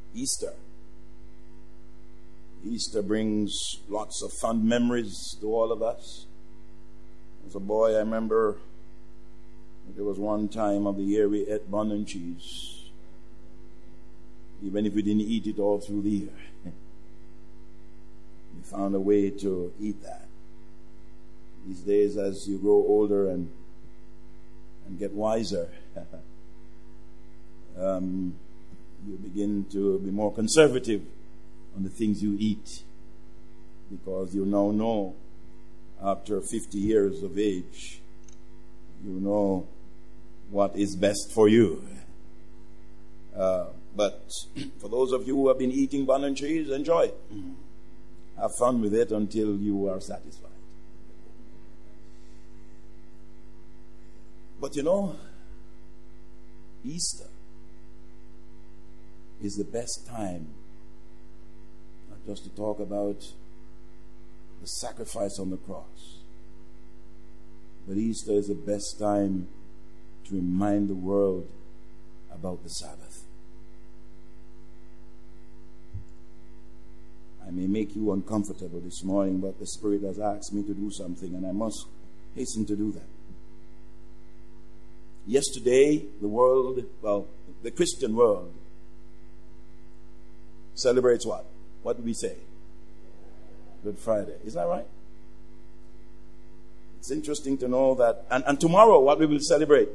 Easter. Easter brings lots of fond memories to all of us. As a boy, I remember there was one time of the year we ate bun and cheese, even if we didn't eat it all through the year. We found a way to eat that. These days, as you grow older and get wiser, you begin to be more conservative on the things you eat, because you now know, after 50 years of age, you know what is best for you. But for those of you who have been eating bun and cheese, enjoy it. Have fun with it until you are satisfied. But you know, Easter is the best time not just to talk about the sacrifice on the cross, but Easter is the best time to remind the world about the Sabbath. I may make you uncomfortable this morning, but the Spirit has asked me to do something, and I must hasten to do that. Yesterday, the Christian world celebrates what? What do we say? Good Friday. Is that right? It's interesting to know that. And tomorrow, what we will celebrate?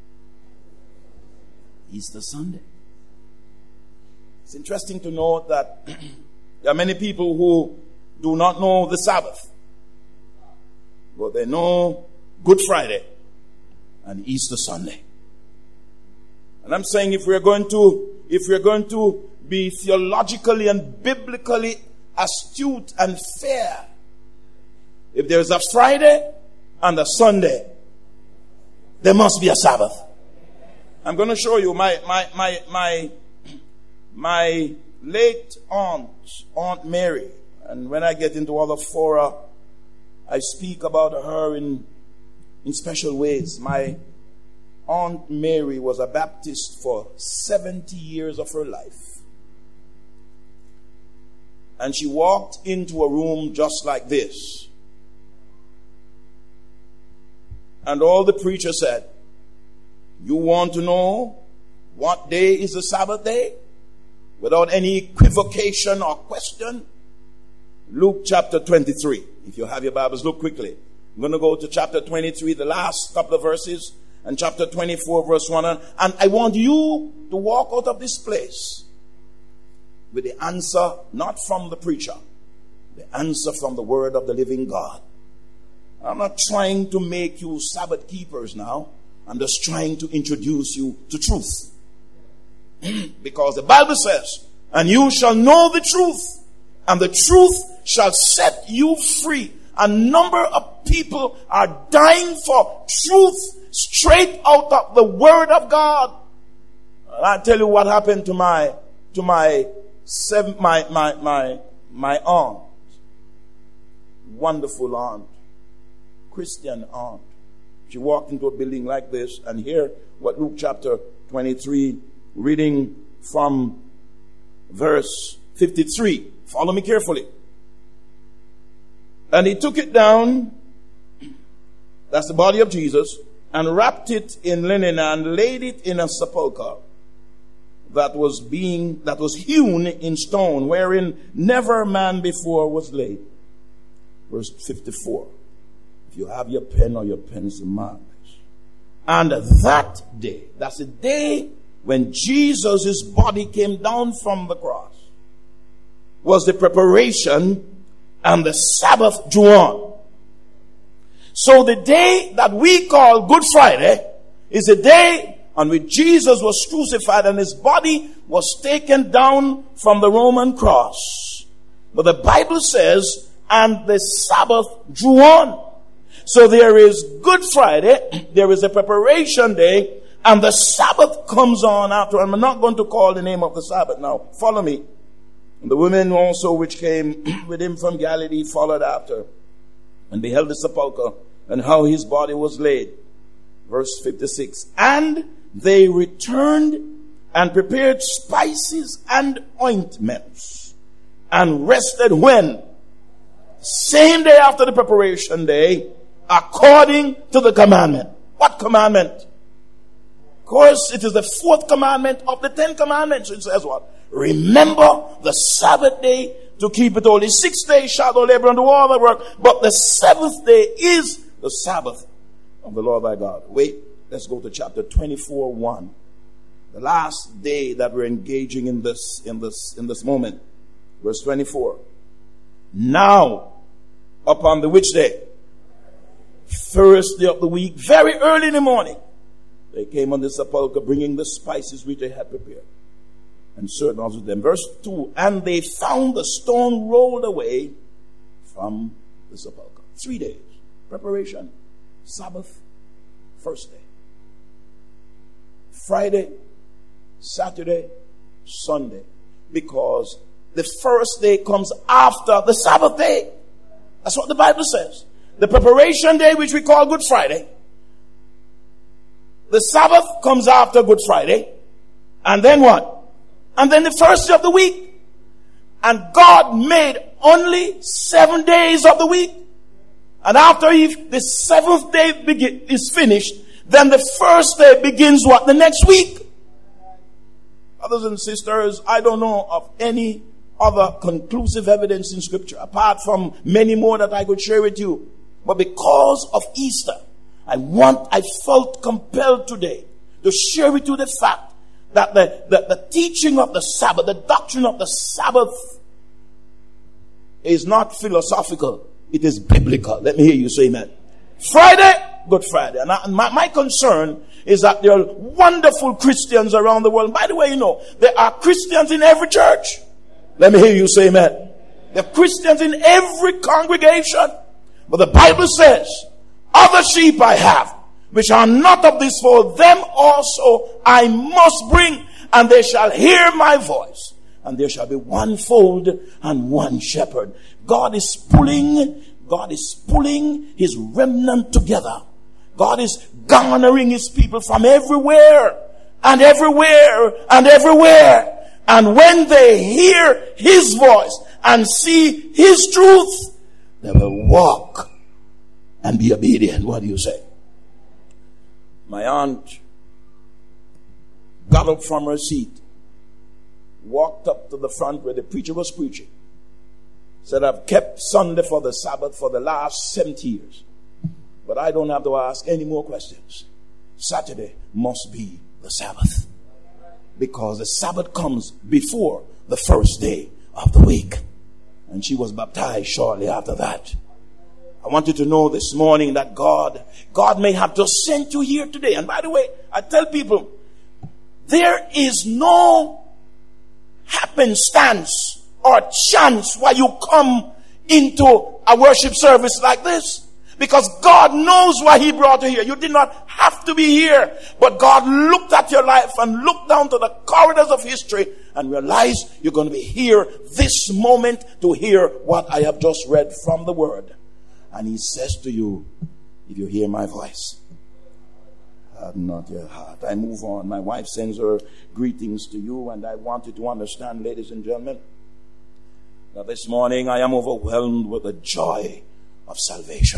Easter Sunday. It's interesting to note that there are many people who do not know the Sabbath, but they know Good Friday and Easter Sunday. And I'm saying if we're going to be theologically and biblically astute and fair, if there's a Friday and a Sunday, there must be a Sabbath. I'm going to show you my late Aunt Mary, and when I get into other fora, I speak about her in special ways. My Aunt Mary was a Baptist for 70 years of her life. And she walked into a room just like this. And all the preacher said, "You want to know what day is the Sabbath day?" Without any equivocation or question, Luke chapter 23. If you have your Bibles, look quickly. I'm going to go to chapter 23, the last couple of verses, and chapter 24, verse 1. And I want you to walk out of this place with the answer not from the preacher, the answer from the word of the living God. I'm not trying to make you Sabbath keepers now. I'm just trying to introduce you to truth. Because the Bible says, "And you shall know the truth, and the truth shall set you free." A number of people are dying for truth straight out of the Word of God. And I tell you what happened to my aunt, wonderful aunt, Christian aunt. She walked into a building like this, and hear what Luke chapter 23, reading from verse 53. Follow me carefully. "And he took it down," that's the body of Jesus, "and wrapped it in linen and laid it in a sepulchre that was hewn in stone, wherein never man before was laid." Verse 54. If you have your pen or your pencil, mark this. "And that day," that's the day when Jesus' body came down from the cross, "was the preparation, and the Sabbath drew on." So the day that we call Good Friday is the day on which Jesus was crucified and his body was taken down from the Roman cross. But the Bible says, "and the Sabbath drew on." So there is Good Friday, there is a preparation day, and the Sabbath comes on after. I'm not going to call the name of the Sabbath now. Follow me. And the women also which came with him from Galilee followed after, and beheld the sepulchre, and how his body was laid. Verse 56. "And they returned and prepared spices and ointments, and rested when? Same day after the preparation day, according to the commandment. What commandment? Of course, it is the fourth commandment of the 10 commandments. It says what? Remember the Sabbath day to keep it holy. 6 days shall thou labor and do all the work, but the 7th day is the Sabbath of the Lord thy God. Wait, let's go to chapter 24:1. The last day that we're engaging in this moment. Verse 24. Now, upon the which day? First day of the week, very early in the morning, they came on the sepulchre bringing the spices which they had prepared, and certain others with them. Verse 2, and they found the stone rolled away from the sepulchre. 3 days. Preparation, Sabbath, first day. Friday, Saturday, Sunday. Because the first day comes after the Sabbath day. That's what the Bible says. The preparation day, which we call Good Friday. The Sabbath comes after Good Friday. And then what? And then the first day of the week. And God made only 7 days of the week. And after the 7th day is finished, then the first day begins what? The next week. Brothers and sisters, I don't know of any other conclusive evidence in Scripture, apart from many more that I could share with you. But because of Easter, I felt compelled today to share with you the fact that the teaching of the Sabbath, the doctrine of the Sabbath is not philosophical. It is biblical. Let me hear you say amen. Friday, Good Friday. And my concern is that there are wonderful Christians around the world. By the way, there are Christians in every church. Let me hear you say amen. There are Christians in every congregation. But the Bible says, other sheep I have, which are not of this fold, them also I must bring, and they shall hear my voice. And there shall be one fold and one shepherd. God is pulling his remnant together. God is garnering his people from everywhere and everywhere and everywhere. And when they hear his voice and see his truth, they will walk and be obedient. What do you say? My aunt got up from her seat, walked up to the front where the preacher was preaching, said, I've kept Sunday for the Sabbath for the last 70 years. But I don't have to ask any more questions. Saturday must be the Sabbath. Because the Sabbath comes before the first day of the week. And she was baptized shortly after that. I want you to know this morning that God may have just sent you here today. And by the way, I tell people, there is no happenstance or chance why you come into a worship service like this. Because God knows why he brought you here. You did not have to be here. But God looked at your life and looked down to the corridors of history and realized you're going to be here this moment to hear what I have just read from the word. And he says to you, if you hear my voice, harden not your heart. I move on. My wife sends her greetings to you, and I want you to understand, ladies and gentlemen, that this morning I am overwhelmed with the joy of salvation.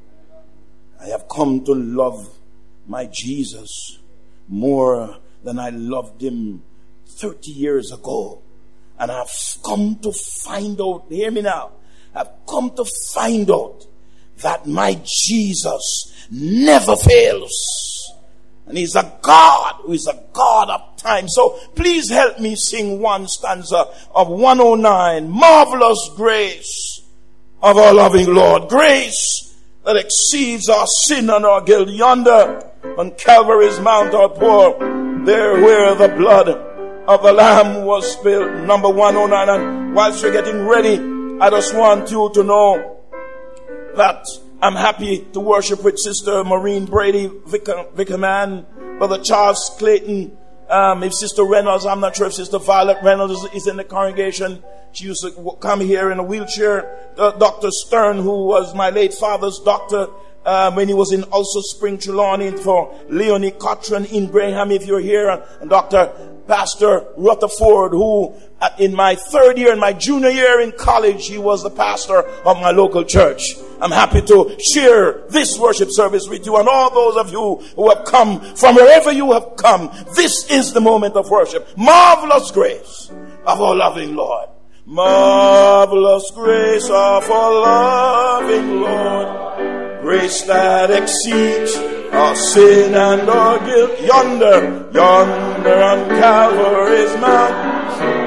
I have come to love my Jesus more than I loved him 30 years ago. And I've come to find out, hear me now, I've come to find out that my Jesus never fails. And he's a God who is a God of time. So please help me sing one stanza of 109. Marvelous grace of our loving Lord. Grace that exceeds our sin and our guilt. Yonder on Calvary's Mount or pour, there where the blood of the Lamb was spilled. Number 109. And whilst you're getting ready, I just want you to know that I'm happy to worship with Sister Maureen Brady, Vickerman, Brother Charles Clayton, if Sister Reynolds, I'm not sure if Sister Violet Reynolds is in the congregation. She used to come here in a wheelchair. Dr. Stern, who was my late father's doctor, when he was in also Spring Trelawney, for Leonie Cochran in Graham, if you're here, and Dr. Pastor Rutherford, who in my third year, in my junior year in college, he was the pastor of my local church. I'm happy to share this worship service with you and all those of you who have come from wherever you have come. This is the moment of worship. Marvelous grace of our loving Lord. Marvelous grace of our loving Lord. Grace that exceeds our sin and our guilt. Yonder on Calvary's mountain,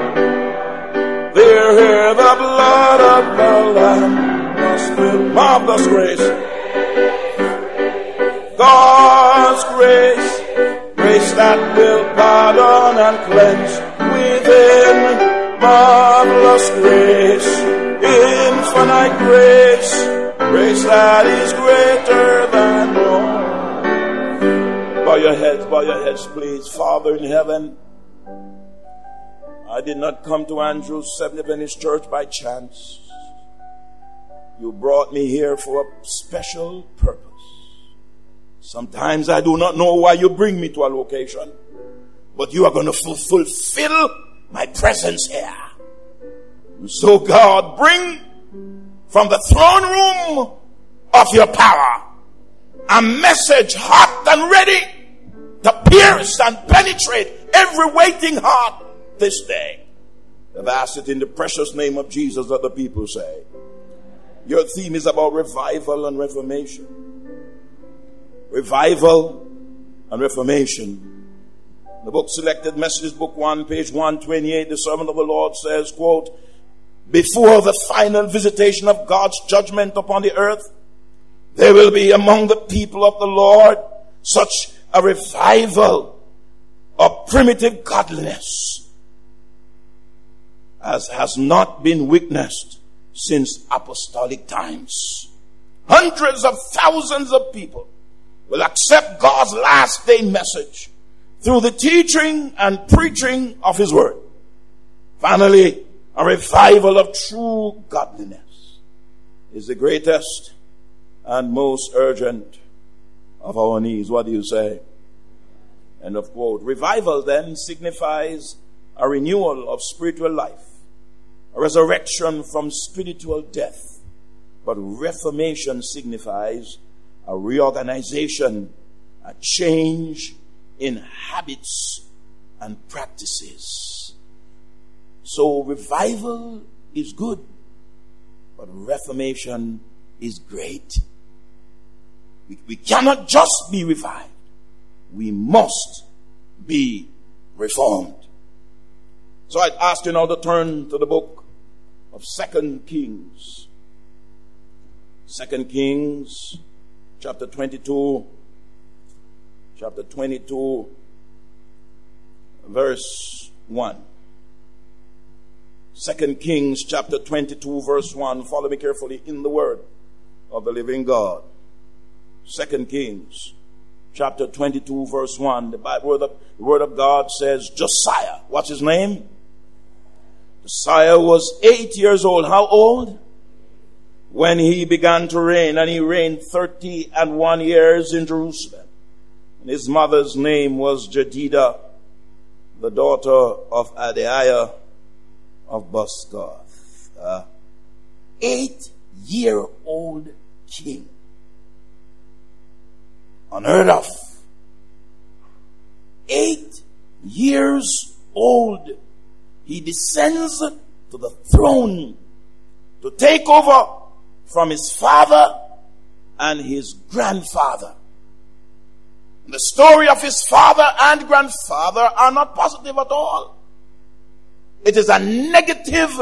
there hear the blood of the Lamb was spilled. Marvelous grace. God's grace. Grace that will pardon and cleanse within. Marvelous grace. Infinite grace. Grace that is greater than all. Bow your heads, please. Father in heaven, I did not come to Andrews Seventh Adventist Church by chance. You brought me here for a special purpose. Sometimes I do not know why you bring me to a location, but you are going to fulfill my presence here. So God, bring from the throne room of your power a message hot and ready to pierce and penetrate every waiting heart this day. I've asked it in the precious name of Jesus, that the people say. Your theme is about revival and reformation. Revival and reformation. The book Selected Messages, book 1, page 128, the servant of the Lord says, quote, before the final visitation of God's judgment upon the earth, there will be among the people of the Lord such a revival of primitive godliness as has not been witnessed since apostolic times. Hundreds of thousands of people will accept God's last day message through the teaching and preaching of His word. Finally, a revival of true godliness is the greatest and most urgent of our needs. What do you say? End of quote. Revival then signifies a renewal of spiritual life, a resurrection from spiritual death. But reformation signifies a reorganization, a change in habits and practices. So revival is good, but reformation is great. We cannot just be revived. We must be reformed. So I'd ask you now to turn to the book of 2 Kings. 2 Kings, chapter 22. Chapter 22, verse 1. 2 Kings, chapter 22, verse 1. Follow me carefully in the word of the living God. 2 Kings, chapter 22, verse 1. The word of God says, Josiah, what's his name? Josiah was 8 years old. How old? When he began to reign, and he reigned 31 years in Jerusalem. And his mother's name was Jedidah, the daughter of Adaiah of Boscath. 8-year-old king. Unheard of. 8 years old. He descends to the throne to take over from his father and his grandfather. The story of his father and grandfather are not positive at all. It is a negative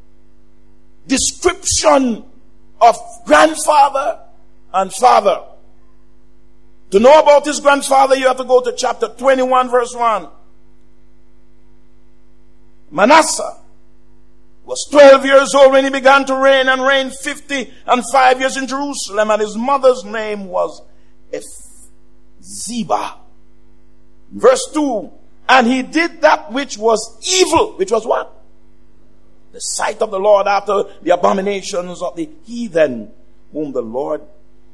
description of grandfather and father. To know about his grandfather, you have to go to chapter 21, verse 1. Manasseh was 12 years old when he began to reign, and reigned 55 years in Jerusalem, and his mother's name was Ziba. Verse 2, and he did that which was evil. Which was what? The sight of the Lord, after the abominations of the heathen, whom the Lord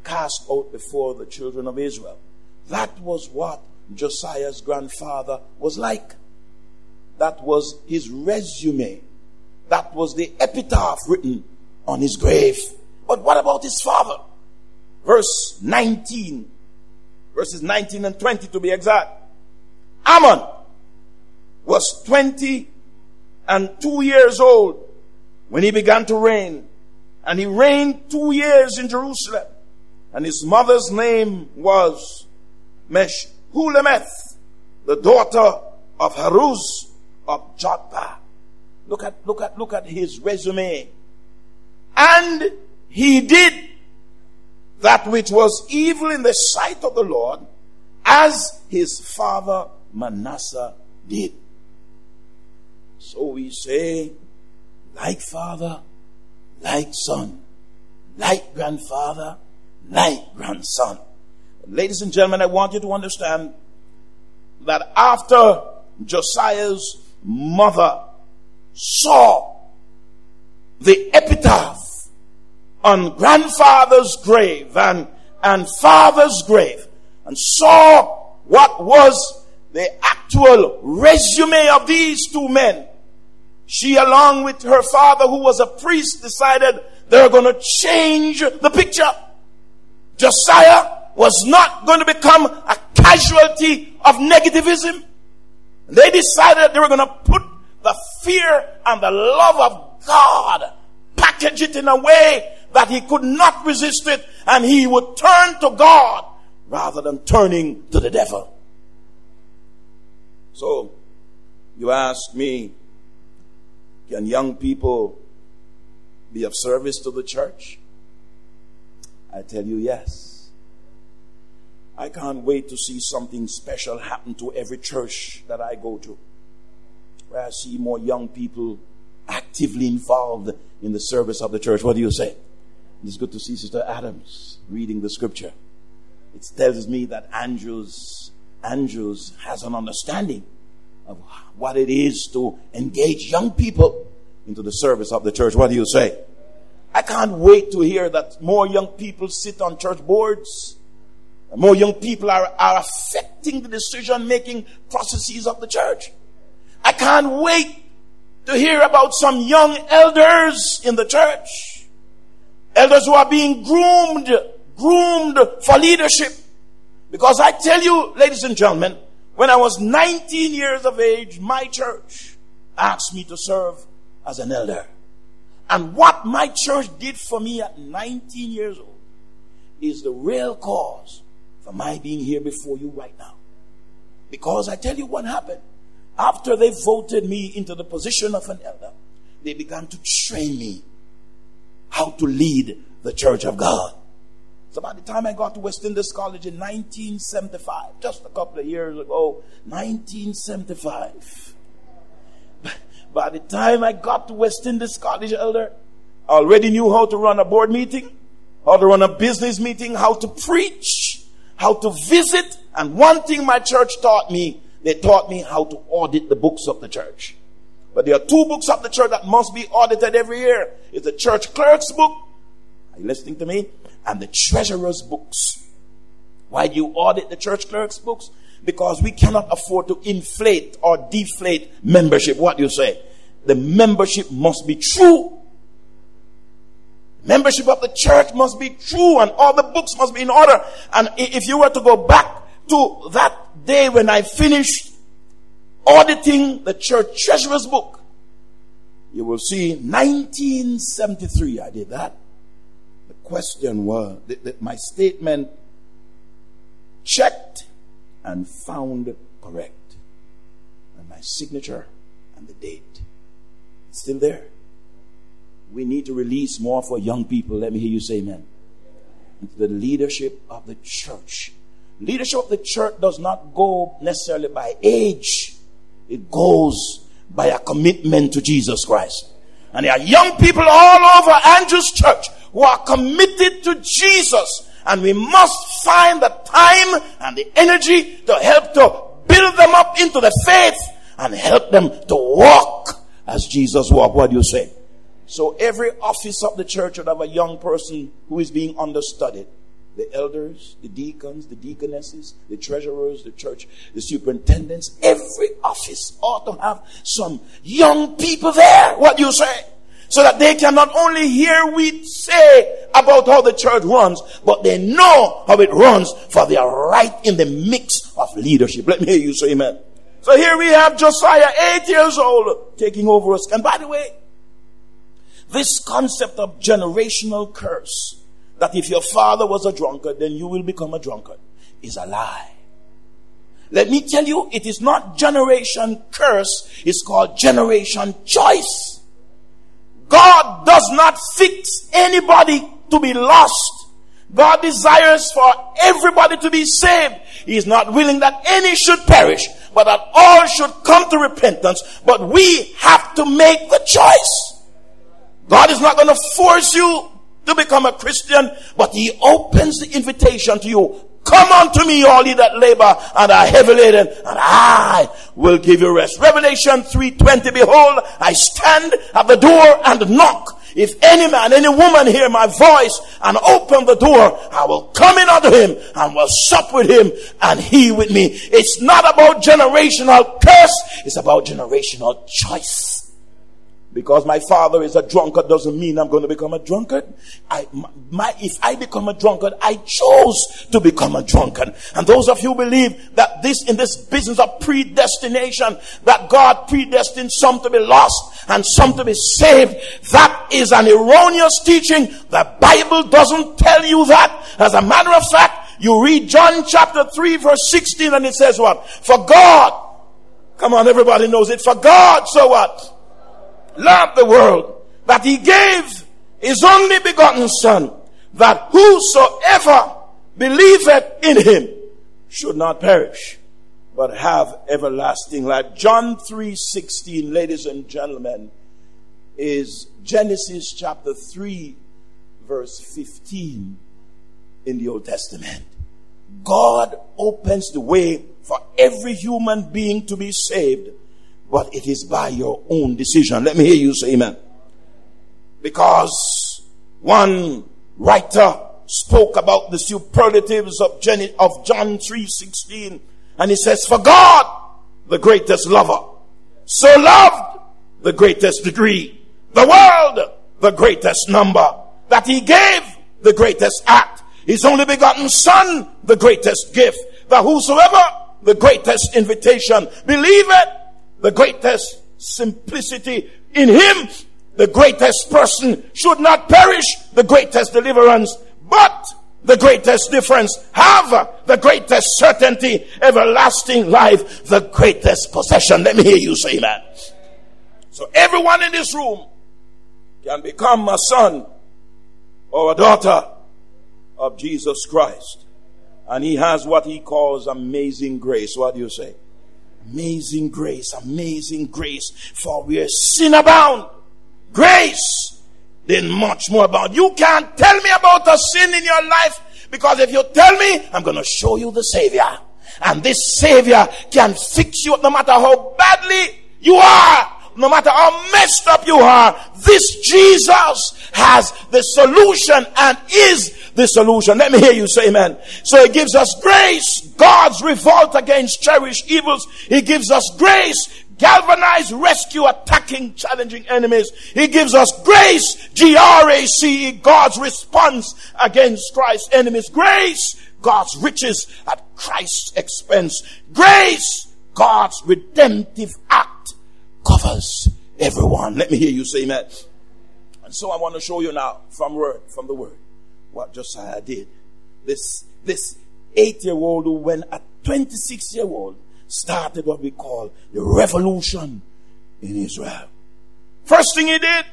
cast out before the children of Israel. That was what Josiah's grandfather was like. That was his resume. That was the epitaph written on his grave. But what about his father? Verses 19 and 20 to be exact. Amon was 22 years old when he began to reign. And he reigned 2 years in Jerusalem. And his mother's name was Meshullemeth, the daughter of Haruz of Jotbah. Look at his resume. And he did that which was evil in the sight of the Lord, as his father Manasseh did. So we say, like father, like son, like grandfather, like grandson. Ladies and gentlemen, I want you to understand that after Josiah's mother saw the epitaph on grandfather's grave and father's grave, and saw what was the actual resume of these two men, she, along with her father, who was a priest, decided they're going to change the picture. Josiah was not going to become a casualty of negativism. They decided they were going to put the fear and the love of God, package it in a way that he could not resist it, and he would turn to God rather than turning to the devil. So, you ask me, can young people be of service to the church? I tell you, yes. I can't wait to see something special happen to every church that I go to, where I see more young people actively involved in the service of the church. What do you say? It's good to see Sister Adams reading the scripture. It tells me that Andrews has an understanding of what it is to engage young people into the service of the church. What do you say? I can't wait to hear that more young people sit on church boards. More young people are affecting the decision-making processes of the church. I can't wait to hear about some young elders in the church. Elders who are being groomed for leadership. Because I tell you, ladies and gentlemen, when I was 19 years of age, my church asked me to serve as an elder. And what my church did for me at 19 years old is the real cause for my being here before you right now. Because I tell you what happened. After they voted me into the position of an elder, they began to train me how to lead the church of God. So by the time I got to West Indies College in 1975, just a couple of years ago, 1975. By the time I got to West Indies College, elder, I already knew how to run a board meeting, how to run a business meeting, how to preach, how to visit. And one thing my church taught me, they taught me how to audit the books of the church. But there are two books of the church that must be audited every year. It's the church clerk's book. Are you listening to me? And the treasurer's books. Why do you audit the church clerk's books? Because we cannot afford to inflate or deflate membership. What do you say? The membership must be true. Membership of the church must be true, and all the books must be in order. And if you were to go back to that day when I finished auditing the church treasurer's book, you will see 1973 I did that. The question was that my statement checked and found correct, and my signature and the date, it's still there. We need to release more for young people. Let me hear you say amen. Into the leadership of the church. Leadership of the church does not go necessarily by age. It goes by a commitment to Jesus Christ. And there are young people all over Andrew's church who are committed to Jesus. And we must find the time and the energy to help to build them up into the faith and help them to walk as Jesus walked. What do you say? So every office of the church would have a young person who is being understudied, the elders, the deacons, the deaconesses, the treasurers, the church, the superintendents. Every office ought to have some young people there. What do you say? So that they can not only hear we say about how the church runs, but they know how it runs, for they are right in the mix of leadership. Let me hear you say amen. So here we have Josiah, 8 years old, taking over us. And by the way, this concept of generational curse, that if your father was a drunkard, then you will become a drunkard, is a lie. Let me tell you, it is not generation curse, it's called generation choice. God does not fix anybody to be lost. God desires for everybody to be saved. He is not willing that any should perish, but that all should come to repentance. But we have to make the choice. God is not going to force you to become a Christian, but He opens the invitation to you. Come unto me, all ye that labor and are heavy laden, and I will give you rest. Revelation 3:20, behold, I stand at the door and knock. If any man, any woman hear my voice and open the door, I will come in unto him and will sup with him and he with me. It's not about generational curse, it's about generational choice. Because my father is a drunkard doesn't mean I'm going to become a drunkard. If I become a drunkard, I chose to become a drunkard. And those of you who believe that in this business of predestination, that God predestined some to be lost and some to be saved, that is an erroneous teaching. The Bible doesn't tell you that. As a matter of fact, you read John chapter 3 verse 16 and it says what? For God, come on, everybody knows it. For God, so what? Loved the world, that He gave His only begotten Son, that whosoever believeth in Him should not perish, but have everlasting life. John 3:16, ladies and gentlemen, is Genesis chapter 3 verse 15 in the Old Testament. God opens the way for every human being to be saved, but it is by your own decision. Let me hear you say amen. Because one writer spoke about the superlatives of John 3:16, and he says, for God, the greatest lover, so loved the greatest degree, the world, the greatest number, that He gave the greatest act, His only begotten Son, the greatest gift, that whosoever, the greatest invitation, believeth, the greatest simplicity in Him, the greatest person should not perish, the greatest deliverance, but the greatest difference, have the greatest certainty, everlasting life, the greatest possession. Let me hear you say that. So everyone in this room can become a son or a daughter of Jesus Christ. And He has what He calls amazing grace. What do you say? Amazing grace, amazing grace. For where sin abound, grace then much more abound. You can't tell me about a sin in your life, because if you tell me, I'm going to show you the Savior. And this Savior can fix you up no matter how badly you are. No matter how messed up you are, this Jesus has the solution and is the solution. Let me hear you say amen. So He gives us grace, God's revolt against cherished evils. He gives us grace, galvanize, rescue, attacking, challenging enemies. He gives us grace, GRACE, God's response against Christ's enemies. Grace, God's riches at Christ's expense. Grace, God's redemptive act, covers everyone. Let me hear you say amen. And so I want to show you now from the word what Josiah did. This 8-year-old who, when a 26-year-old, started what we call the revolution in Israel. First thing he did,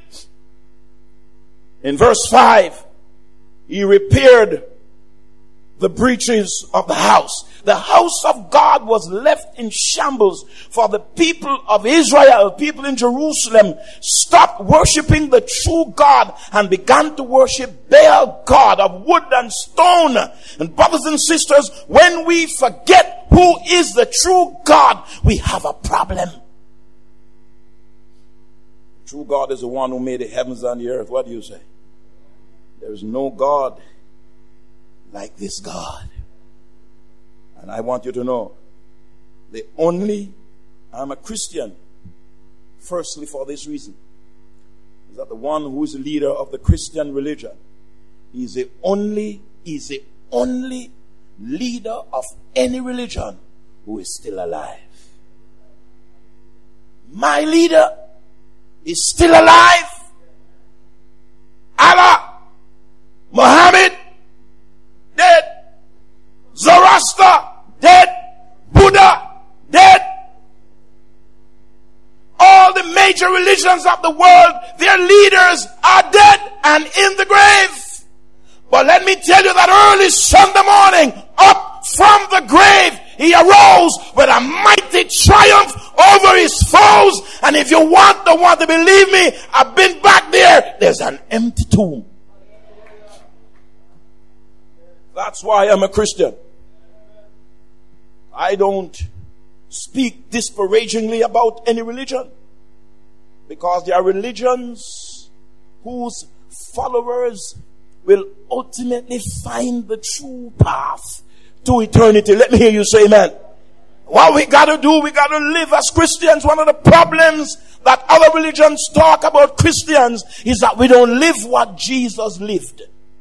in verse 5, he repaired the breaches of the house. The house of God was left in shambles, for the people of Israel, people in Jerusalem, stopped worshiping the true God and began to worship Baal God of wood and stone. And brothers and sisters, when we forget who is the true God, we have a problem. The true God is the one who made the heavens and the earth. What do you say? There is no God like this God. And I want you to know, I'm a Christian, firstly for this reason, is that the one who is the leader of the Christian religion is the only leader of any religion who is still alive. My leader is still alive. Allah, Muhammad, dead. Zoroaster, dead. Buddha, dead. All the major religions of the world, their leaders are dead and in the grave. But let me tell you that early Sunday morning, up from the grave, he arose with a mighty triumph over his foes. And if you don't want to believe me, I've been back there. There's an empty tomb. That's why I'm a Christian. I don't speak disparagingly about any religion, because there are religions whose followers will ultimately find the true path to eternity. Let me hear you say amen. What we got to do, we got to live as Christians. One of the problems that other religions talk about Christians is that we don't live what Jesus lived.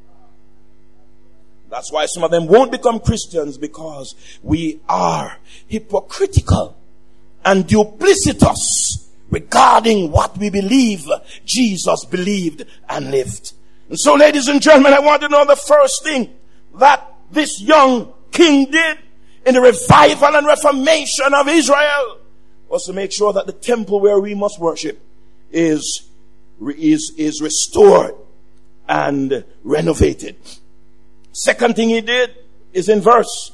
That's why some of them won't become Christians, because we are hypocritical and duplicitous regarding what we believe Jesus believed and lived. And so, ladies and gentlemen, I want to know the first thing that this young king did in the revival and reformation of Israel was to make sure that the temple where we must worship is restored and renovated. Second thing he did is in verses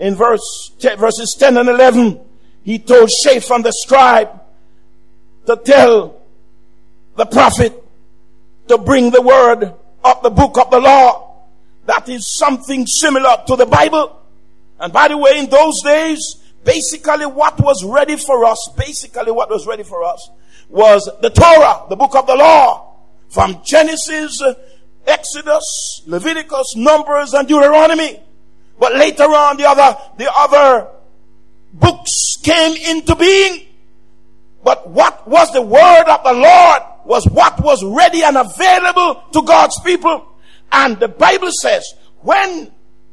10 and 11, he told Shaphan the scribe to tell the prophet to bring the word of the book of the law. That is something similar to the Bible. And by the way, in those days, basically what was ready for us was the Torah, the book of the law, from Genesis, Exodus, Leviticus, Numbers, and Deuteronomy. But later on, the other books came into being. But what was the word of the Lord was what was ready and available to God's people. And the Bible says, when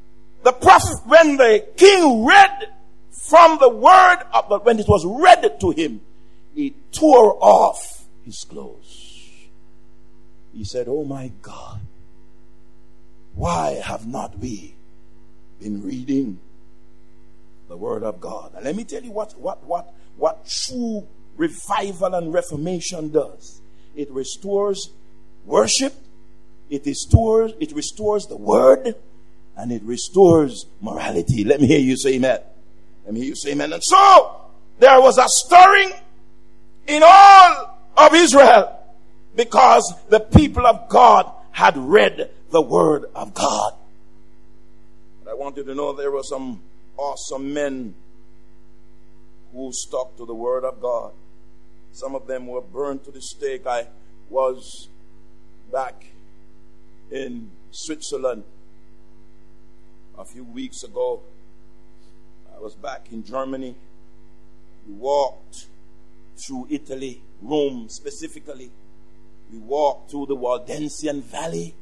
the king read from the word of the, when it was read to him, he tore off his clothes. He said, "Oh my God, why have not we been reading the word of God?" And let me tell you what true revival and reformation does. It restores worship, it restores the word, and it restores morality. Let me hear you say amen. Let me hear you say amen. And so there was a stirring in all of Israel, because the people of God had read the word of God. But I want you to know there were some awesome men who stuck to the word of God. Some of them were burned to the stake. I was back in Switzerland a few weeks ago. I was back in Germany. We walked through Italy, Rome specifically. We walked through the Waldensian Valley,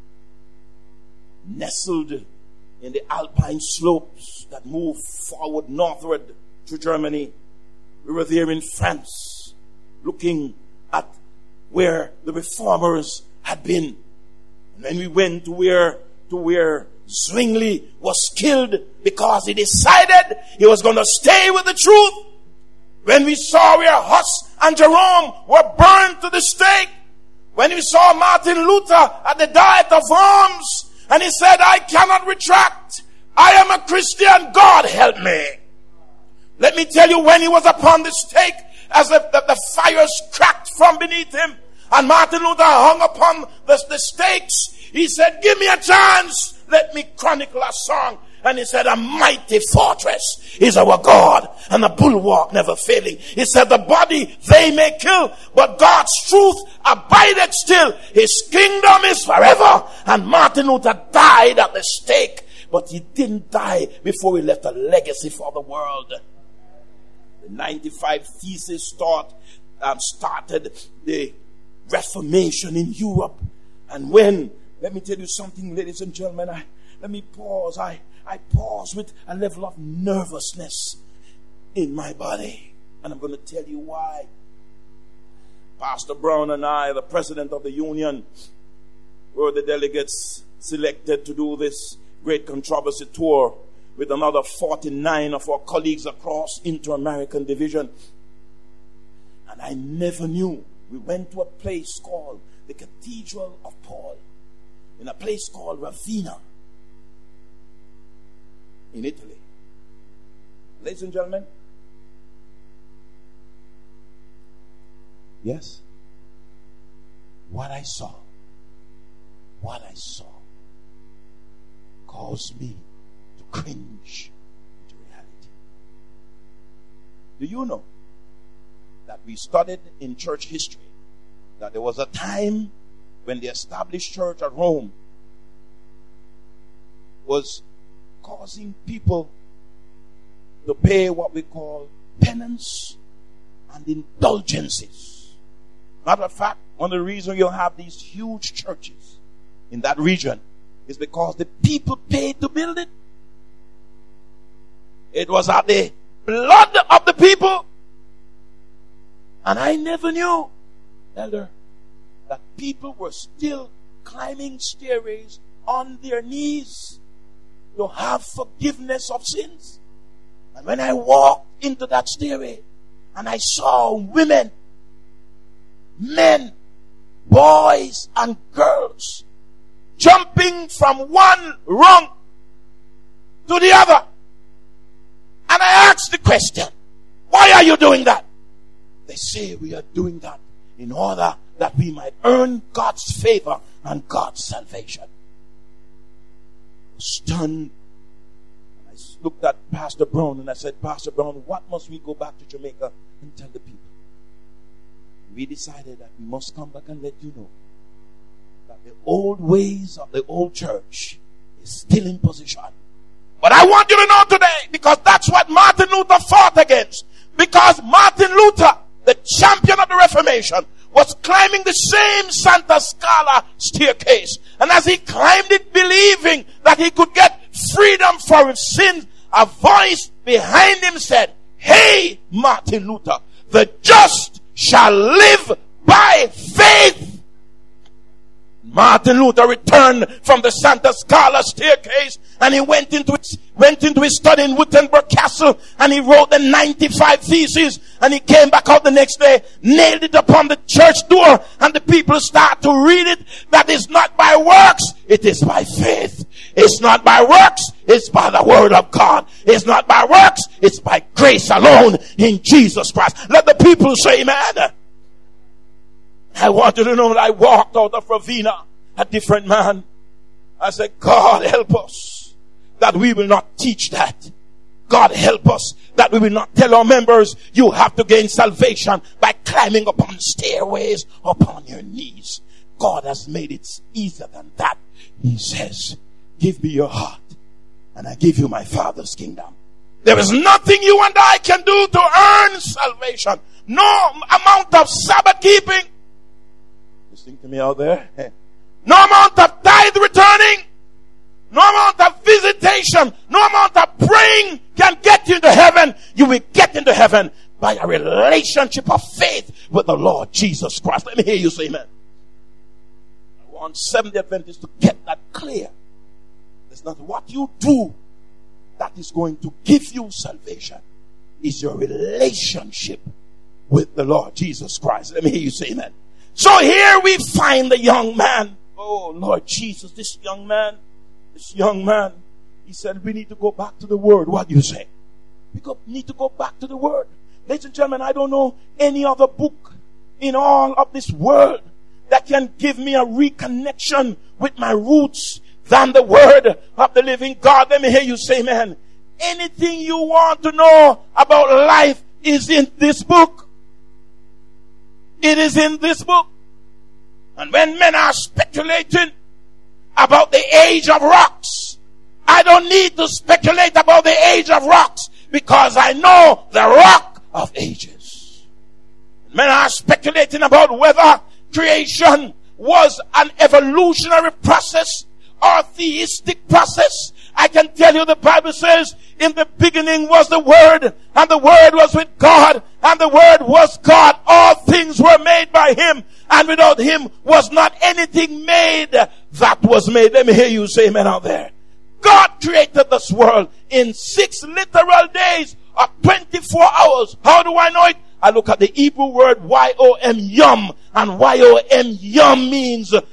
nestled in the Alpine slopes that move forward northward to Germany. We were there in France, looking at where the reformers had been. And then we went to where Zwingli was killed, because he decided he was going to stay with the truth. When we saw where Huss and Jerome were burned to the stake, when we saw Martin Luther at the Diet of Worms, and he said, "I cannot retract. I am a Christian. God help me." Let me tell you, when he was upon the stake, as the fires cracked from beneath him, and Martin Luther hung upon the stakes, he said, "Give me a chance. Let me chronicle a song." And he said, "A mighty fortress is our God, and a bulwark never failing." He said, "The body they may kill, but God's truth abideth still. His kingdom is forever." And Martin Luther died at the stake but he didn't die before he left a legacy for the world. The 95 Theses started the Reformation in Europe. And when, let me tell you something, ladies and gentlemen, let me pause. I pause with a level of nervousness in my body. And I'm going to tell you why. Pastor Brown and I, the president of the union, were the delegates selected to do this great controversy tour with another 49 of our colleagues across Inter-American Division. And I never knew. We went to a place called the Cathedral of Paul, in a place called Ravenna, in Italy. Ladies and gentlemen, yes, what I saw caused me to cringe into reality. Do you know that we studied in church history that there was a time when the established church at Rome was causing people to pay what we call penance and indulgences. Matter of fact, one of the reasons you have these huge churches in that region is because the people paid to build it. It was at the blood of the people. And I never knew, elder, that people were still climbing stairways on their knees to have forgiveness of sins. And when I walked into that stairway and I saw women, men, boys and girls jumping from one rung to the other, and I asked the question, why are you doing that? They say we are doing that in order that we might earn God's favor and God's salvation. Stunned. I looked at Pastor Brown and I said, Pastor Brown, what must we go back to Jamaica and tell the people? We decided that we must come back and let you know that the old ways of the old church is still in position. But I want you to know today, because that's what Martin Luther fought against. Because Martin Luther, the champion of the Reformation, was climbing the same Santa Scala staircase. And as he climbed it, believing that he could get freedom for his sins, a voice behind him said, "Hey, Martin Luther, the just shall live by faith." Martin Luther returned from the Santa Scala staircase and he went into his study in Wittenberg Castle and he wrote the 95 Theses, and he came back out the next day, nailed it upon the church door, and the people start to read it, that is not by works, it is by faith. It's not by works, it's by the word of God. It's not by works, it's by grace alone in Jesus Christ. Let the people say amen. I want you to know that I walked out of Ravenna a different man. I said, God help us that we will not teach that. God help us that we will not tell our members you have to gain salvation by climbing upon stairways upon your knees. God has made it easier than that. He says, give me your heart and I give you my Father's kingdom. There is nothing you and I can do to earn salvation. No amount of Sabbath keeping. Listening to me out there? No amount of tithe returning, no amount of visitation, no amount of praying can get you into heaven. You will get into heaven by a relationship of faith with the Lord Jesus Christ. Let me hear you say amen. I want Seventh-day Adventists to get that clear. It's not what you do that is going to give you salvation. It's your relationship with the Lord Jesus Christ. Let me hear you say amen. So here we find the young man. Oh, Lord Jesus, this young man, he said, we need to go back to the Word. What do you say? We need to go back to the Word. Ladies and gentlemen, I don't know any other book in all of this world that can give me a reconnection with my roots than the Word of the living God. Let me hear you say, man, anything you want to know about life is in this book. It is in this book. And when men are speculating about the age of rocks I don't need to speculate about the age of rocks because I know the rock of ages. Men are speculating about whether creation was an evolutionary process or theistic process. I can tell you the Bible says, in the beginning was the Word, and the Word was with God, and the Word was God. All things were made by Him, and without Him was not anything made that was made. Let me hear you say amen out there. God created this world in 6 literal days of 24 hours. How do I know it? I look at the Hebrew word Y-O-M, yom, and Y-O-M, yom means a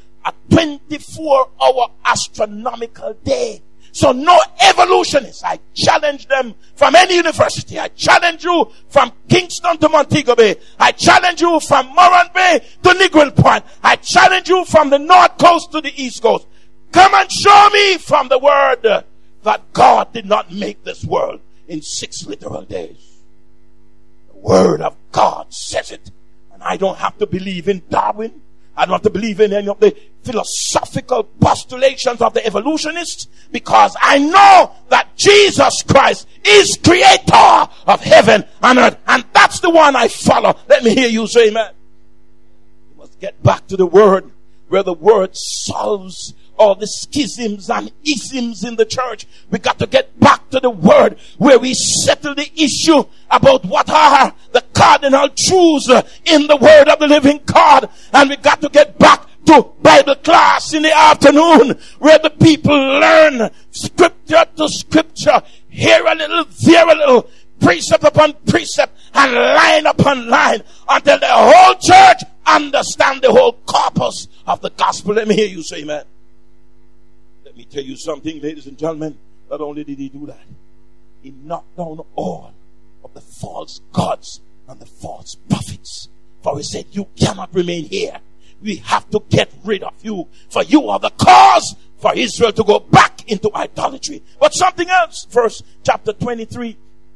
24-hour astronomical day. So no evolutionists, I challenge them from any university. I challenge you from Kingston to Montego Bay. I challenge you from Morant Bay to Negril Point. I challenge you from the North Coast to the East Coast. Come and show me from the word that God did not make this world in 6 literal days. The word of God says it. And I don't have to believe in Darwin. I don't have to believe in any of the philosophical postulations of the evolutionists, because I know that Jesus Christ is creator of heaven and earth. And that's the one I follow. Let me hear you say amen. We must get back to the word, where the word solves all the schisms and isms in the church. We got to get back to the word, where we settle the issue about what are the cardinal truths in the word of the living God. And we got to get back to Bible class in the afternoon, where the people learn scripture to scripture, here a little, there a little, precept upon precept, and line upon line, until the whole church understand the whole corpus of the gospel. Let me hear you say amen. Let me tell you something, ladies and gentlemen. Not only did he do that, he knocked down all of the false gods and the false prophets. For he said, you cannot remain here. We have to get rid of you, for you are the cause for Israel to go back into idolatry. But something else, verse chapter 23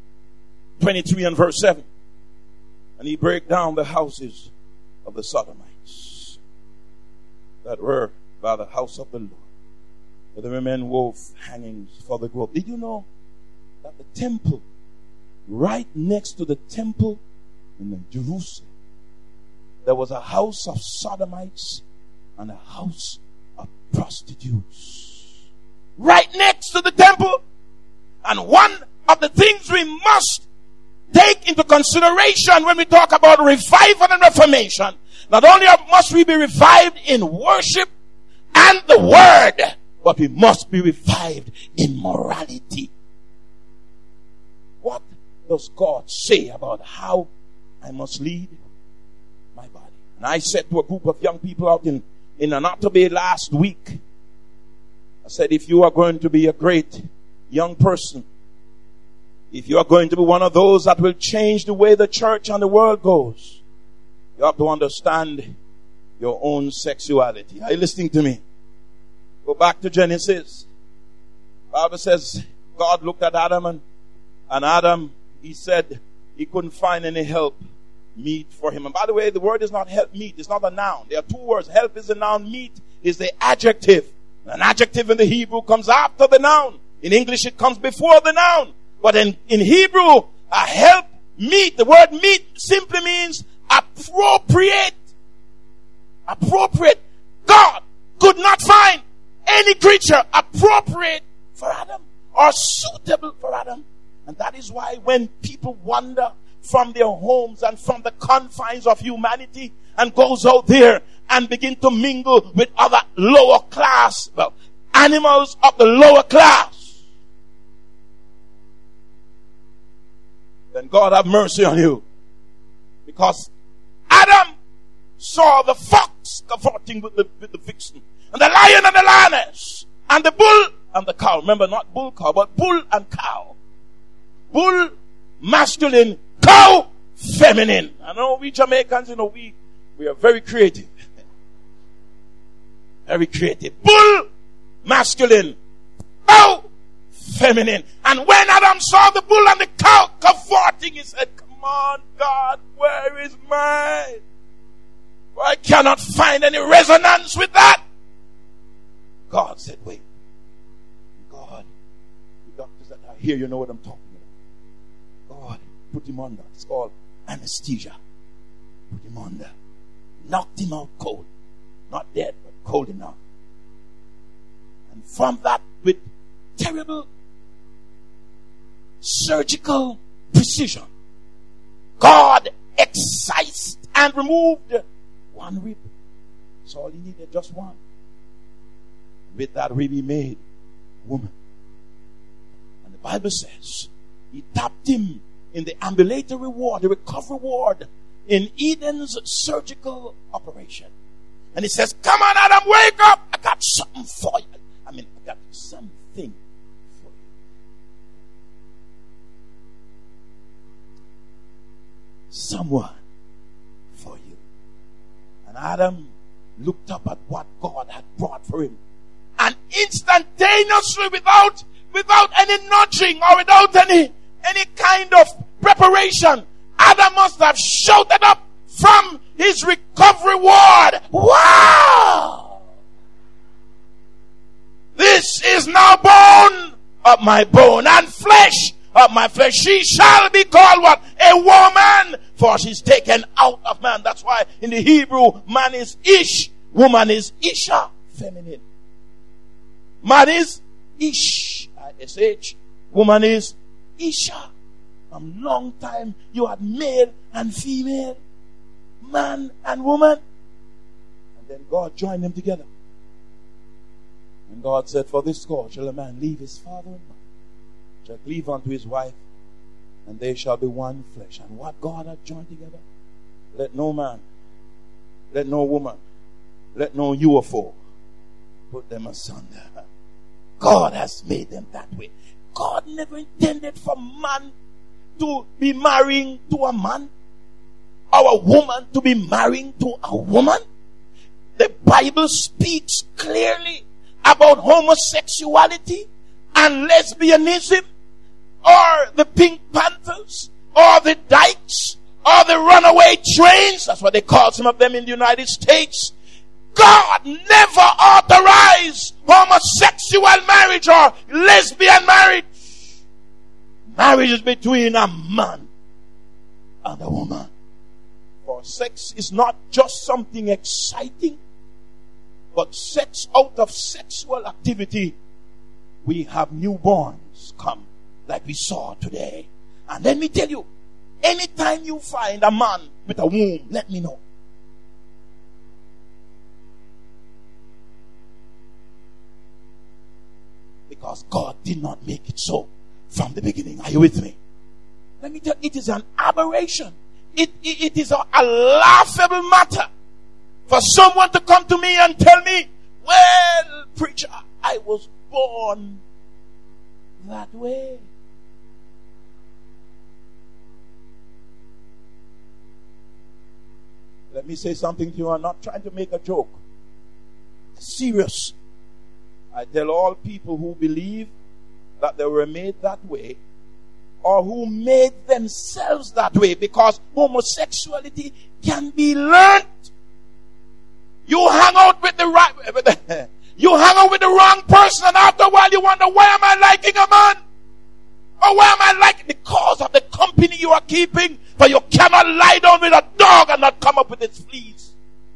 and verse 7. And he break down the houses of the Sodomites that were by the house of the Lord, where the women wove hangings for the grove. Did you know that the temple, right next to the temple in Jerusalem, there was a house of Sodomites and a house of prostitutes right next to the temple? And one of the things we must take into consideration when we talk about revival and reformation, not only must we be revived in worship and the word, but we must be revived in morality. What does God say about how I must lead my body? And I said to a group of young people out in Anata Bay last week, I said, if you are going to be a great young person, if you are going to be one of those that will change the way the church and the world goes, you have to understand your own sexuality. Are you listening to me? Go back to Genesis. The Bible says God looked at Adam, and Adam, he said he couldn't find any help meet for him. And by the way, the word is not help meet. It's not a noun. There are two words. Help is the noun. Meet is the adjective. An adjective in the Hebrew comes after the noun. In English, it comes before the noun. But in Hebrew, a help meet, the word meet simply means appropriate. Appropriate. God could not find any creature appropriate for Adam or suitable for Adam. And that is why when people wander from their homes and from the confines of humanity and goes out there and begin to mingle with other lower class, animals of the lower class, then God have mercy on you. Because Adam saw the fox cavorting with the vixen, and the lion and the lioness, and the bull and the cow. Remember, not bull cow, but bull and cow. Bull masculine, cow feminine. I know we Jamaicans, we are very creative. Very creative. Bull masculine, cow feminine. And when Adam saw the bull and the cow cavorting, he said, come on, God, where is mine? Well, I cannot find any resonance with that. God said, wait. God here you know what I'm talking about. God put him under. It's called anesthesia. Put him under. Knocked him out cold. Not dead, but cold enough. And from that, with terrible surgical precision, God excised and removed one rib. That's all he needed, just one. With that rib he made woman. And the Bible says he tapped him in the ambulatory ward, the recovery ward, in Eden's surgical operation. And he says, come on, Adam, wake up. I got something for you. I got something for you. Someone for you. And Adam looked up at what God had brought for him. And instantaneously, without any nudging or without any kind of preparation, Adam must have shouted up from his recovery ward, wow! This is now bone of my bone and flesh of my flesh. She shall be called what? A woman, for she's taken out of man. That's why in the Hebrew, man is ish, woman is isha, feminine. Man is ish, I-S-H, woman is isha. A long time you had male and female, man and woman, and then God joined them together. And God said, for this cause shall a man leave his father and mother, shall cleave unto his wife, and they shall be one flesh. And what God had joined together, let no man, let no woman, let no UFO put them asunder. God has made them that way. God never intended for man to be marrying to a man, or a woman to be marrying to a woman. The Bible speaks clearly about homosexuality and lesbianism, or the Pink Panthers, or the Dykes, or the runaway trains. That's what they call some of them in the United States. God never authorized homosexual marriage or lesbian marriage. Marriage is between a man and a woman. For sex is not just something exciting, but sex, out of sexual activity, we have newborns come, like we saw today. And let me tell you, anytime you find a man with a womb, let me know. Because God did not make it so from the beginning. Are you with me? Let me tell you, it is an aberration. It is a laughable matter for someone to come to me and tell me, well, preacher, I was born that way. Let me say something to you. I'm not trying to make a joke. Serious. I tell all people who believe that they were made that way, or who made themselves that way, because homosexuality can be learned. You hang out with the right, you hang out with the wrong person, and after a while you wonder, why am I liking a man? Or why am I liking? Because of the company you are keeping. For you cannot lie down with a dog and not come up with its fleas.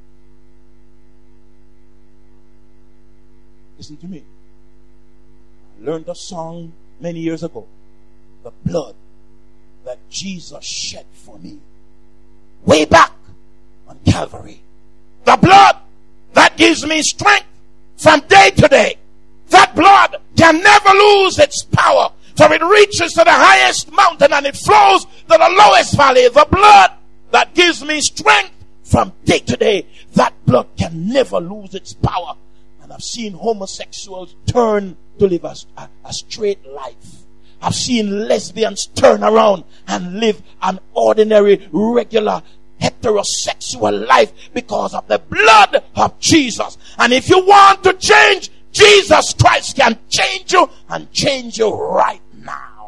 Listen to me. I learned a song many years ago. The blood that Jesus shed for me, way back on Calvary. The blood that gives me strength from day to day. That blood can never lose its power, for it reaches to the highest mountain and it flows to the lowest valley. The blood that gives me strength from day to day. That blood can never lose its power. And I've seen homosexuals turn to live a straight life. I've seen lesbians turn around and live an ordinary, regular, heterosexual life because of the blood of Jesus. And if you want to change, Jesus Christ can change you, and change you right now.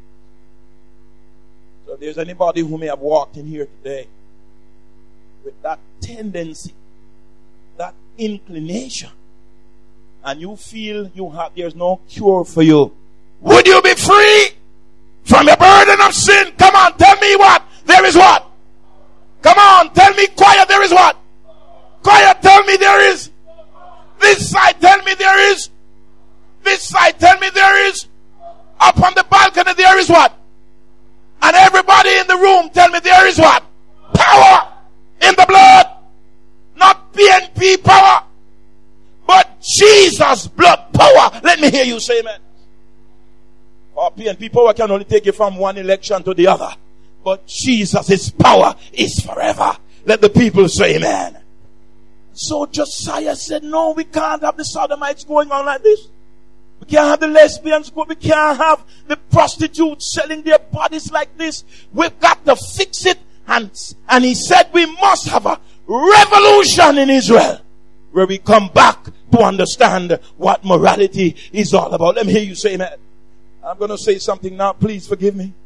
So if there's anybody who may have walked in here today with that tendency, that inclination, and you feel there's no cure for you, would you be be free from your burden of sin. Come on, tell me what? There is what? Come on, tell me, choir, there is what? Choir, tell me there is. This side, tell me there is. This side, tell me there is. Up on the balcony, there is what? And everybody in the room, tell me there is what? Power in the blood. Not PNP power, but Jesus' blood power. Let me hear you say amen. Or PNP power can only take you from one election to the other. But Jesus' power is forever. Let the people say amen. So Josiah said, no, we can't have the sodomites going on like this. We can't have the lesbians go. We can't have the prostitutes selling their bodies like this. We've got to fix it. And he said we must have a revolution in Israel where we come back to understand what morality is all about. Let me hear you say amen. I'm going to say something now. Please forgive me.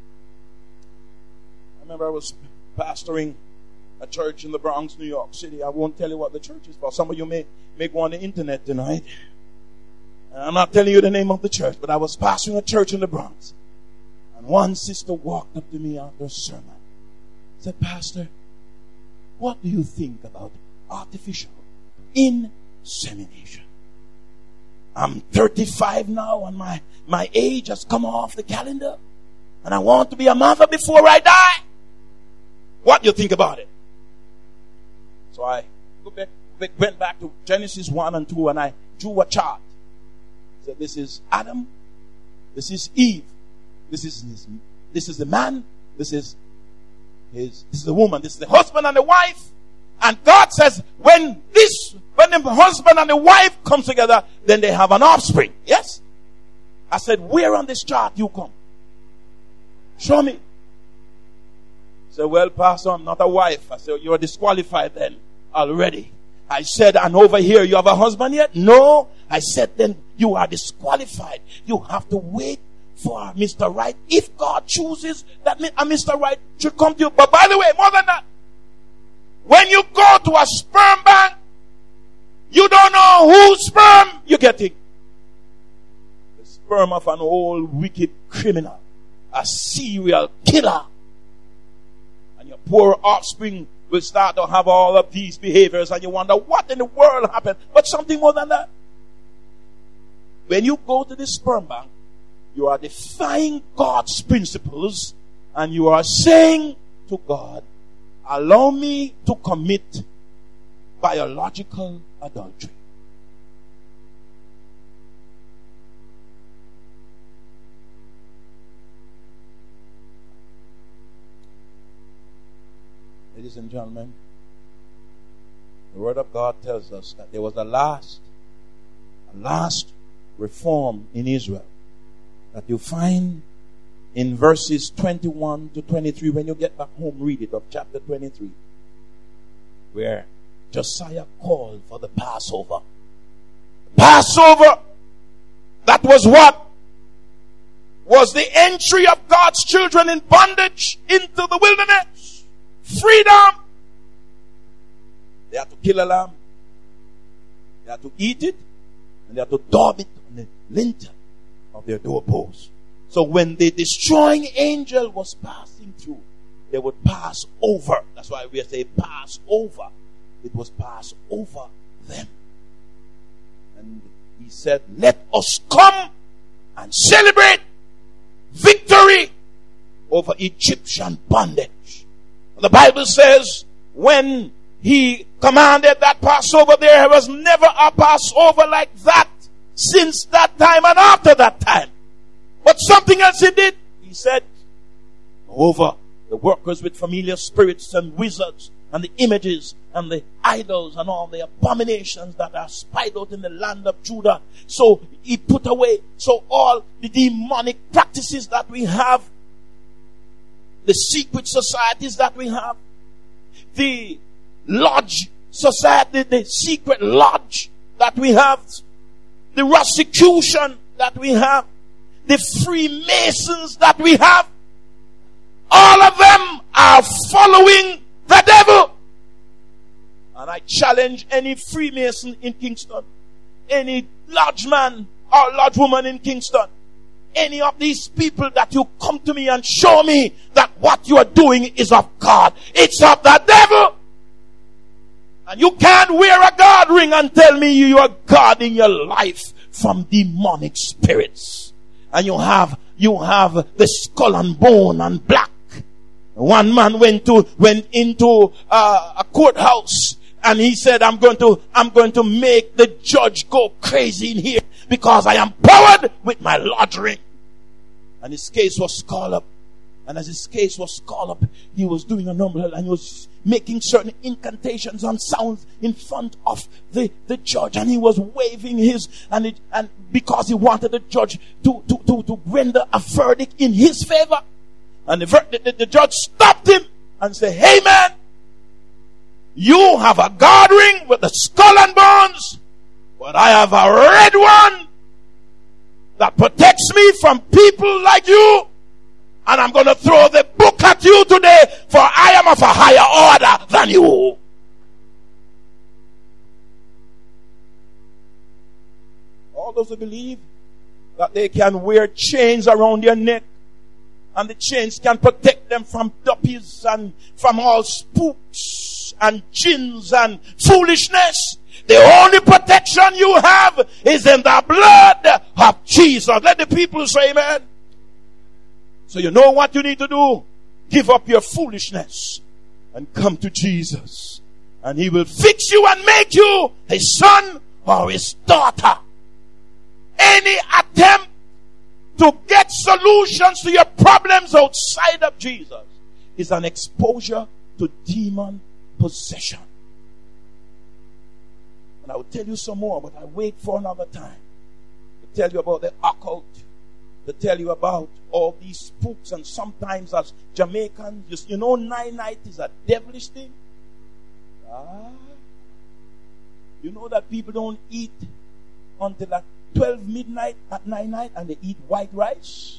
I remember I was pastoring a church in the Bronx, New York City. I won't tell you what the church is for. Some of you may go on the internet tonight. I'm not telling you the name of the church, but I was pastoring a church in the Bronx. And one sister walked up to me after a sermon. Said, Pastor, what do you think about artificial insemination? I'm 35 now and my age has come off the calendar. And I want to be a mother before I die. What do you think about it? So I went back to Genesis 1 and 2 and I drew a chart. So this is Adam. This is Eve. This is the man. This is the woman. This is the husband and the wife. And God says when the husband and the wife come together, then they have an offspring. Yes? I said, where on this chart you come? Show me. He said, well, Pastor, I'm not a wife. I said, you're disqualified then already. I said, and over here you have a husband yet? No. I said, then you are disqualified. You have to wait for Mr. Right. If God chooses that Mr. Right should come to you. But by the way, more than that, when you go to a sperm bank, you don't know whose sperm you're getting. The sperm of an old wicked criminal, a serial killer. And your poor offspring will start to have all of these behaviors and you wonder what in the world happened. But something more than that. When you go to the sperm bank, you are defying God's principles and you are saying to God, allow me to commit biological adultery. Ladies and gentlemen, the Word of God tells us that there was a last reform in Israel that you find in verses 21 to 23. When you get back home, read it, of chapter 23, where Josiah called for the Passover. Passover, that was what? Was the entry of God's children in bondage into the wilderness. Freedom. They had to kill a lamb. They had to eat it. And they had to daub it on the lintel of their doorpost. So when the destroying angel was passing through, they would pass over. That's why we say pass over. It was pass over them. And he said, let us come and celebrate victory over Egyptian bondage. The Bible says when he commanded that Passover, there was never a Passover like that since that time and after that time. But something else he did. He said, over the workers with familiar spirits and wizards and the images and the idols and all the abominations that are spied out in the land of Judah. So he put away. So all the demonic practices that we have, the secret societies that we have, the lodge society, the secret lodge that we have, the Rosicrucian that we have, the Freemasons that we have, all of them are following the devil. And I challenge any Freemason in Kingston, any lodge man or lodge woman in Kingston, any of these people that you come to me and show me that what you are doing is of God. It's of the devil. And you can't wear a God ring and tell me you are God in your life from demonic spirits. And you have the skull and bone and black. One man went into a courthouse and he said, I'm going to make the judge go crazy in here because I am powered with my lodge ring. And his case was called up. And as his case was called up, he was doing a number and he was making certain incantations and sounds in front of the judge, and he was waving his and because he wanted the judge to render a verdict in his favor. And the judge stopped him and said, "Hey man, you have a guard ring with the skull and bones, but I have a red one that protects me from people like you. And I'm going to throw the book at you today, for I am of a higher order than you." All those who believe that they can wear chains around their neck, and the chains can protect them from duppies and from all spooks and jinns and foolishness. The only protection you have is in the blood of Jesus. Let the people say amen. So you know what you need to do? Give up your foolishness and come to Jesus. And he will fix you and make you his son or his daughter. Any attempt to get solutions to your problems outside of Jesus is an exposure to demon possession. And I will tell you some more, but I wait for another time to tell you about the occult, to tell you about all these spooks. And sometimes as Jamaicans, you know, night is a devilish thing. You know that people don't eat until at 12 midnight at night and they eat white rice.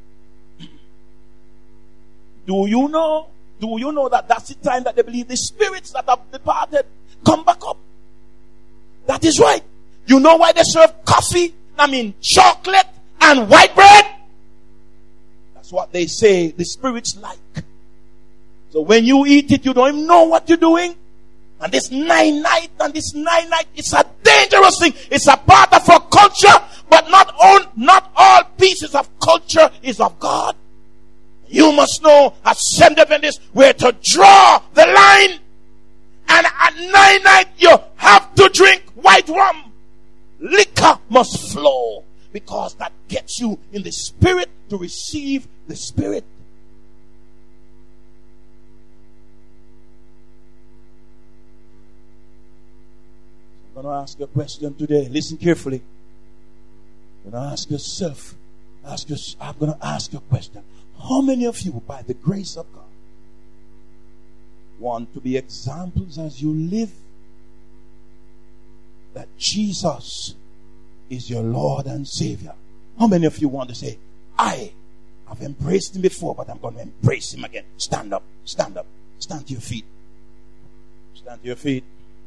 Do you know that that's the time that they believe the spirits that have departed come back up? That is right. You know why they serve chocolate and white bread? That's what they say the spirits like. So when you eat it, you don't even know what you're doing. And this night, it's a dangerous thing. It's a part of our culture, but not all pieces of culture is of God. You must know as Seventh-day Adventists where to draw the line. And at night, you have to drink white rum. Liquor must flow, because that gets you in the spirit to receive the spirit. I'm going to ask you a question today. Listen carefully. I'm going to ask yourself. I'm going to ask you a question. How many of you, by the grace of God, want to be examples as you live that Jesus is your Lord and Savior? How many of you want to say, I have embraced him before, but I'm going to embrace him again? Stand up. Stand to your feet. Stand to your feet.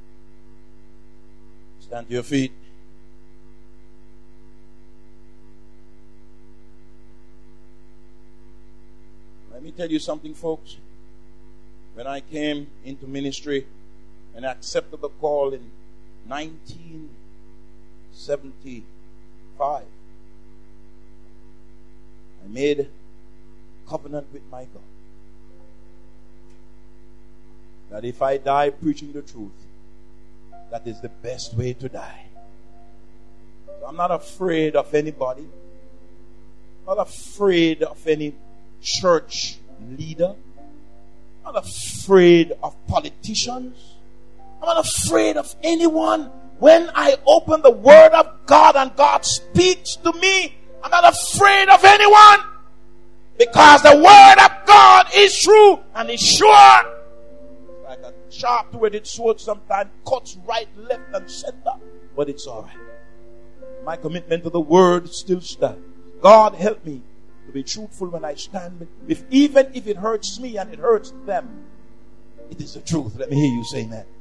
Stand to your feet. Let me tell you something, folks. When I came into ministry and accepted the call in 1975, I made a covenant with my God that if I die preaching the truth, that is the best way to die. So I'm not afraid of anybody. I'm not afraid of any church leader. I'm not afraid of politicians. I'm not afraid of anyone. When I open the Word of God and God speaks to me, I'm not afraid of anyone, because the Word of God is true and is sure. Like a sharp two-edged sword sometimes cuts right, left, and center, but it's all right. My commitment to the Word still stands. God help me to be truthful when I stand. Even if it hurts me and it hurts them, it is the truth. Let me hear you saying that.